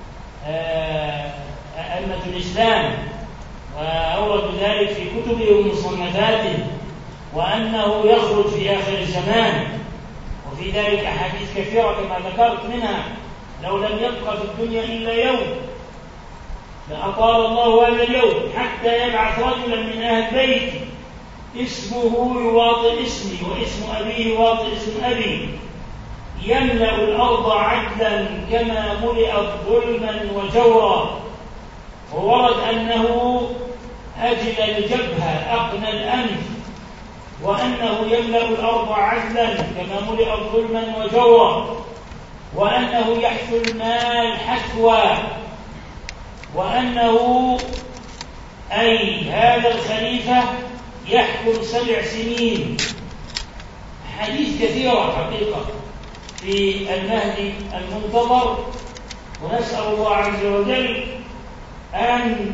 أئمة الإسلام وأوردوا ذلك في كتبهم ومصنفاتهم، وأنه يخرج في آخر الزمان، وفي ذلك أحاديث كثيرة كما ذكرت، منها لو لم يبقى في الدنيا إلا يوم لأطال الله هذا اليوم حتى يبعث رجلا من أهل بيتي اسمه يواطئ اسمي واسم أبيه يواطئ اسم أبي، يملأ الأرض عدلا كما ملئت ظلما وجورا. وورد أنه أجل الجبهة أقنى الأنف، وأنه يملأ الأرض عدلا كما ملئت ظلما وجورا، وأنه يحثو المال حثوا، وأنه أي هذا الخليفة يحكم 7 سنين. حديث كثيرة حقيقة في المهدي المنتظر، ونسأل الله عز وجل أن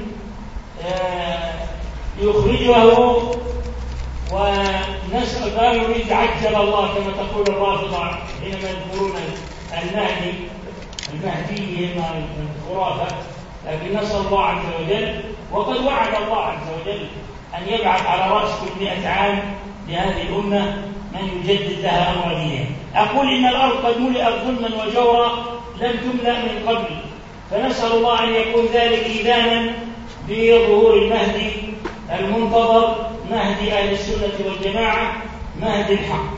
يخرجه، ونسأل ما يريد عجل الله كما تقول الرافضة حينما يذكرون المهدي هنا الخرافة، لكن نسأل الله عز وجل، وقد وعد الله عز وجل أن يبعث على رأس كل 100 عام لهذه الأمة من يجدد لها أمر دينها. أقول إن الأرض قد ملئت ظلما وجورا لم تملأ من قبل، فنسأل الله أن يكون ذلك إذانا بظهور المهدي المنتظر، مهدي أهل السنة والجماعة، مهدي الحق.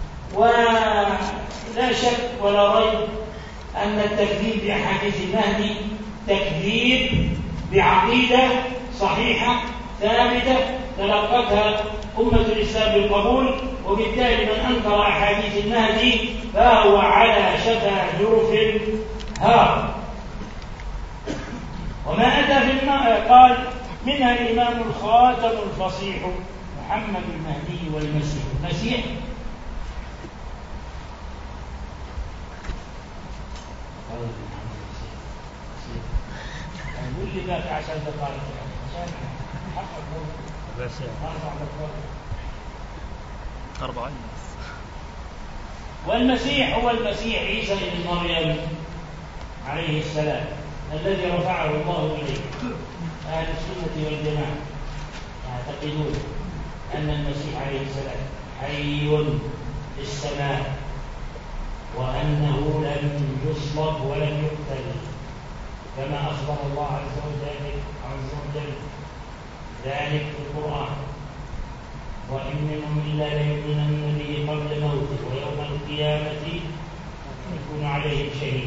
ولا شك ولا ريب أن التكذيب بأحاديث المهدي تكذيب بعقيدة صحيحة ثابتة تلقتها أمة الإسلام بالقبول، وبالتالي من أنكر أحاديث المهدي فهو على شفا جرف هار. وما أتى في قال منها الإمام الخاتم الفصيح محمد المهدي والمسيح. المسيح قول لي ذاك 10 دقائق عشان حقق بس 40. والمسيح هو المسيح عيسى بن مريم عليه السلام الذي رفعه الله إليه. أهل السنة والجماعة يعتقدون أن المسيح عليه السلام حي في السماء، وأنه لم يصلب ولم يقتل كما أخبر الله عز وجل ذلك في القرآن. وإن منهم إلا ليؤمنن به قبل موته ويوم القيامة يكون عليهم شهيد.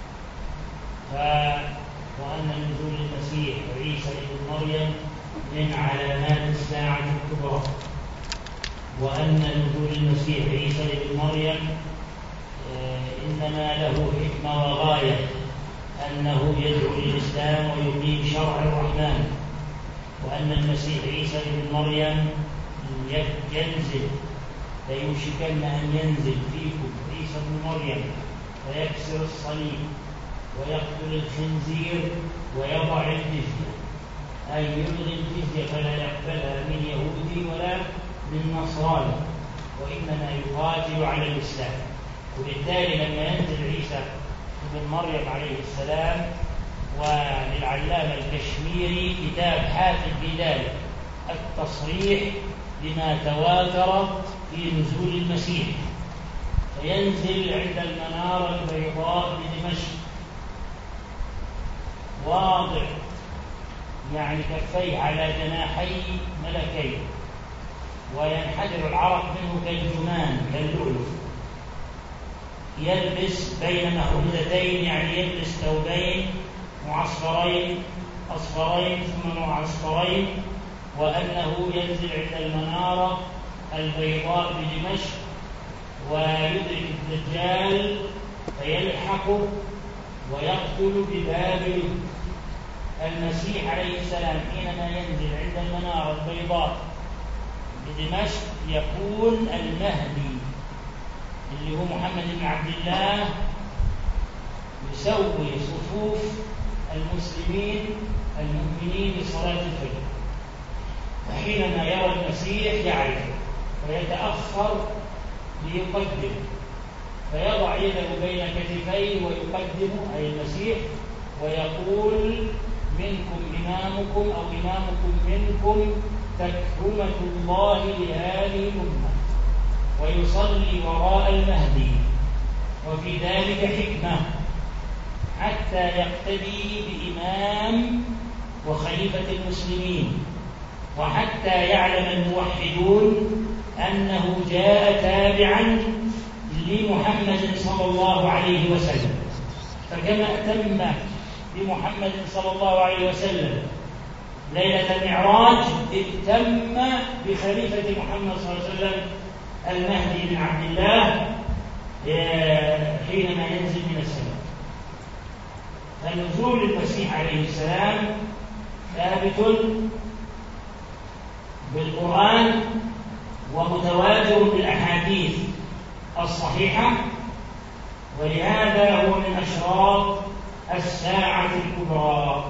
وأن نزول المسيح عيسى بن مريم من علامات الساعة الكبرى، وأن نزول المسيح عيسى بن مريم إنما له حكمة وغاية، أنه يدعو للإسلام ويقيم شرع الرحمن، وأن المسيح عيسى بن مريم ينزل، ليوشكن أن ينزل فيكم عيسى بن مريم فيكسر الصليب ويقتل الخنزير ويضع الجزية، أي يلغي الجزية فلا يقبلها من يهودي ولا من نصراني، وإنما يقاتل على الإسلام. وبالتالي لما ينزل عيسى بن مريم عليه السلام، وللعلامة الكشميري كتاب حافل في ذلك التصريح بما تواتر في نزول المسيح، فينزل عند المنارة البيضاء بدمشق واضع يعني كفيه على جناحي ملكين، وينحدر العرق منه كالجمان كاللؤلؤ، يلبس بين مهودتين يعني يلبس ثوبين معصفرين أصفرين ثم معصفرين، وأنه ينزل عند المنارة البيضاء بدمشق ويدرك الدجال فيلحقه ويقتل ببابل. المسيح عليه السلام حينما ينزل عند المنارة البيضاء بدمشق يكون المهدي اللي هو محمد بن عبد الله، يسوي صفوف المسلمين المؤمنين لصلاة الفجر، وحينما يرى المسيح يعرف فيتأخر ليقدم، فيضع يده بين كتفيه ويقدم أي المسيح ويقول منكم إمامكم أو إمامكم منكم تكرمة الله لهذه الأمة، ويصلي وراء المهدي. وفي ذلك حكمة حتى يقتدي بإمام وخليفة المسلمين، وحتى يعلم الموحدون أنه جاء تابعا لمحمد صلى الله عليه وسلم. فكما أتم بمحمد صلى الله عليه وسلم ليلة المعراج اهتم بخليفة محمد صلى الله عليه وسلم المهدي بن عبد الله حينما ينزل من السماء. فنزول المسيح عليه السلام ثابت بالقرآن ومتواتر بالأحاديث الصحيحة، ولهذا هو من أشراط الساعة الكبرى.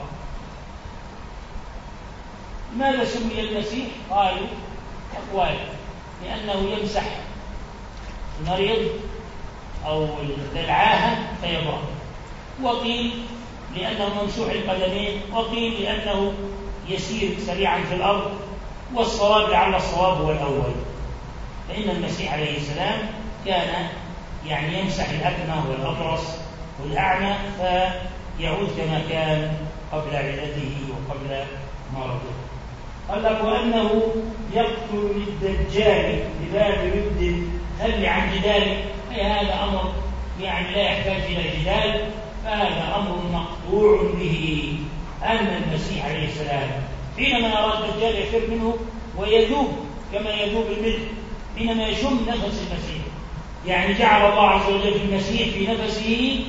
لماذا سمي المسيح؟ قالوا أقوال: لأنه يمسح المريض أو العاهة فيبرأ، وقيل لأنه ممسوح القدمين، وقيل لأنه يسير سريعا في الأرض، والصواب لعل الصواب هو الأول، فإن المسيح عليه السلام كان يمسح الأكمه والأبرص والأعمى فيعود كما كان قبل علته وقبل مرضه. قال لك: وأنه يقتل للدجال بباب رد هل عن جدال، أي هذا أمر لا يحتاج إلى جدال، فهذا أمر مقطوع به، أن المسيح عليه السلام حينما أراد الدجال يفر منه ويذوب كما يذوب الملح حينما يشم نفس المسيح، جعل الله عز وجل في المسيح في نفسه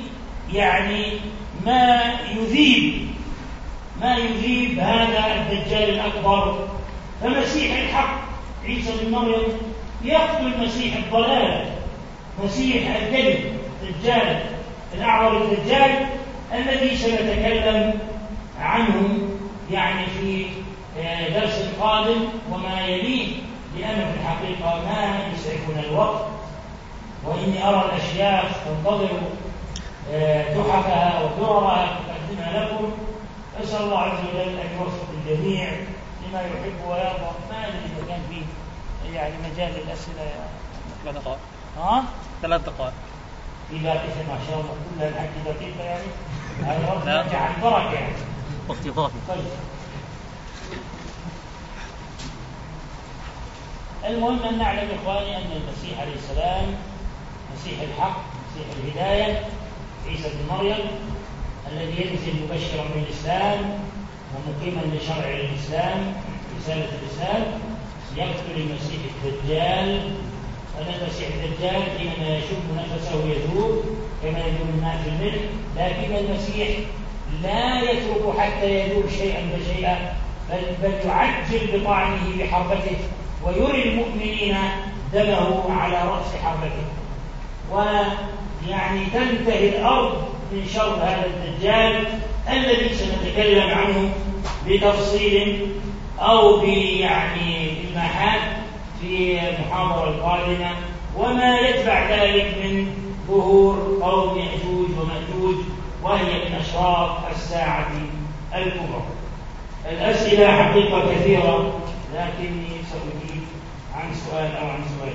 ما يذيب هذا الدجال الأكبر. فمسيح الحق عيسى بن مريم يقتل مسيح الضلال، مسيح الكذب، الدجال الأعور الدجال الذي سنتكلم عنه في درس قادم وما يليه، لأنه في الحقيقة ما يسعفنا الوقت، وإني أرى الأشياخ تنتظر تحفها ودررها تقدمها لكم. أسأل الله عز وجل أن يوفق الجميع لما يحب ويرضى. ما أدري إذا كان فيه مجال للأسئلة. 3 دقائق. 3 دقائق. في باقي ما شاء الله كلها الحكي دقيقة هذا وقت نرجع عن بركة وقت إضافي. طيب. المهم أن نعلم إخواني أن المسيح عليه السلام مسيح الحق، مسيح الهداية، عيسى بن مريم الذي ينزل مبشرا بالإسلام ومقيما لشرع الإسلام رسالة الإسلام، يقتل المسيح الدجال. أن المسيح الدجال حينما يشم نفسه يذوب كما يذوب الماء في الملح، لكن المسيح لا يترك حتى يذوب شيئا فشيئا، بل يعجل بطعنه بحربته ويري المؤمنين دمه على رأس حربته، تنتهي الأرض من شر هذا الدجال الذي سنتكلم عنه بتفصيل أو بإلماحات في المحاضرة القادمة، وما يتبع ذلك من ظهور قوم يأجوج ومأجوج، وهي من أشراط الساعة الكبرى. الأسئلة حقيقة كثيرة، لكني سأجيب عن سؤال أو عن سؤال.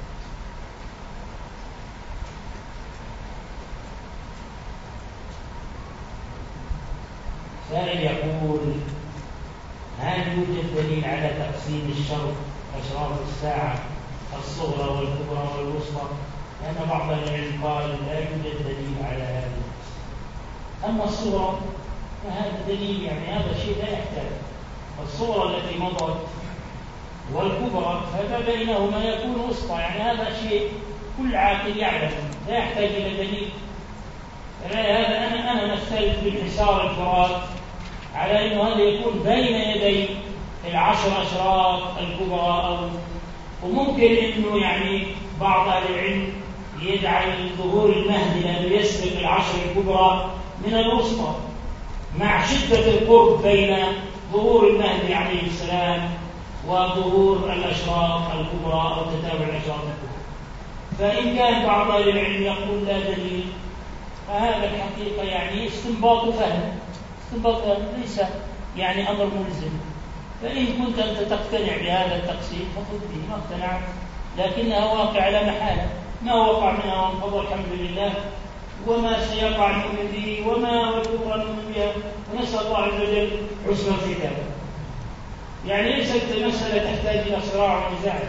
سائل يقول: هل يوجد دليل على تقسيم الشر أشراط الساعة الصغرى والكبرى والوسطى؟ لأن بعض العلم قال لا يوجد دليل على هذا. أما الصغرى فهذا دليل، هذا شيء لا يحتاج. الصغرى التي مضت والكبرى فما بينهما يكون وسطى، هذا شيء كل عاقل يعلم لا يحتاج إلى دليل. هذا أنا مثلت بالحسار الفرات على أنه هذا يكون بين يدي 10 أشراط الكبرى، وممكن أنه بعض أهل العلم يجعل ظهور المهدي لأنه يسبق 10 الكبرى من الوسطى، مع شدة القرب بين ظهور المهدي عليه السلام وظهور الأشراط الكبرى أو تتابع الأشراط الكبرى. فإن كان بعض أهل العلم يقول لا دليل، فهذا الحقيقة استنباط فهم، ليس أمر ملزم. فإن كنت أنت تقتنع بهذا التقسيم فخذ به، ما اقتنعت لكنها واقع لا محالة، ما وقع منها وانقضى الحمد لله، وما سيقع نؤمن به، وما والكفر نؤمن بها، ونسأل الله عز وجل حسن الختام. ليست مسألة تحتاج إلى صراع ونزاع.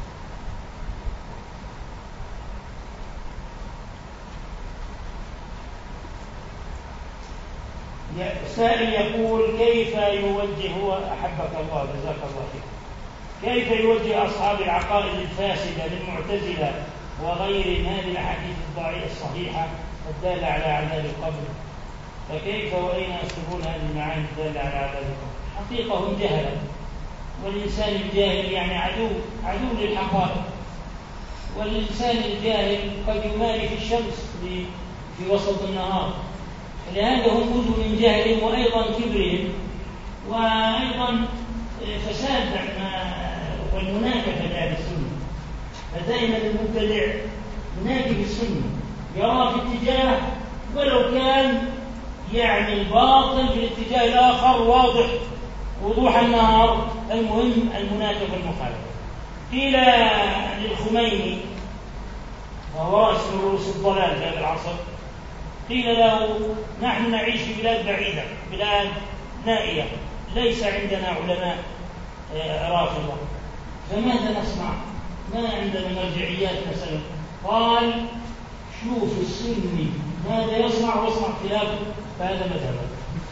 سائل يقول: كيف يوجه، هو أحبك الله جزاك الله فيك، كيف يوجه أصحاب العقائد الفاسدة للمعتزلة وغيرهم هذه الأحاديث الضعيفة الصحيحة الدالة على عذاب القبر؟ فكيف وأين يصفون هذه المعاني الدالة على عذاب القبر؟ حقيقة هم جهلة، والإنسان الجاهل يعني عدو للحقائق. والإنسان الجاهل قد يماري في الشمس في وسط النهار، لهذا هم أوذوا من جهلهم وأيضا كبرهم وأيضا فساد والمناكفة لأهل السنة. فدائما المبتدع يناكف السنة، يرى في اتجاه ولو كان يعني الباطل في الاتجاه الآخر واضح وضوح النهار، المهم المناكفة المخالفة. قيل للخميني وهو رأس من رؤوس الضلال في هذا العصر، قيل له: نحن نعيش في بلاد بعيدة، بلاد نائية، ليس عندنا علماء رافضة، فماذا نصنع؟ ما عندنا مرجعيات مثلا. قال: شوف السني ماذا يصنع واصنع خلافه، فهذا مذهبه.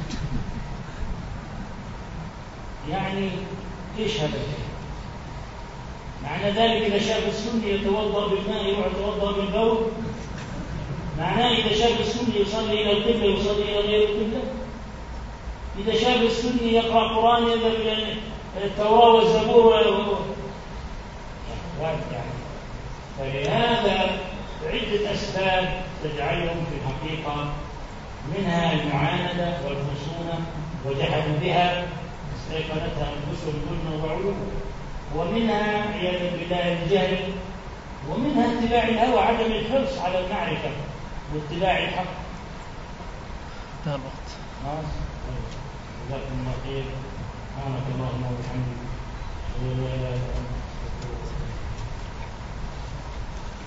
يعني ايش هذا الشيء؟ معنى ذلك إذا شاف السني يتوضأ بالماء يروح يتوضأ بالبول؟ معناه إذا شاف السني يصلي إلى القبلة يصلي إلى غير القبلة؟ إذا شاف السني يقرأ قرآن يذهب إلى التوراة والزبور يعني. فلهذا عدة أسباب تجعلهم في الحقيقة، منها المعاندة والخصومة وجحدوا بها استيقنتها أنفسهم ظلما وعلوا، ومنها عياذا بالله الجهل، ومنها اتباع الهوى، عدم الحرص على المعرفة واتباع الحق. انتهى الوقت. جزاكم الله خير. سبحانك اللهم وبحمدك.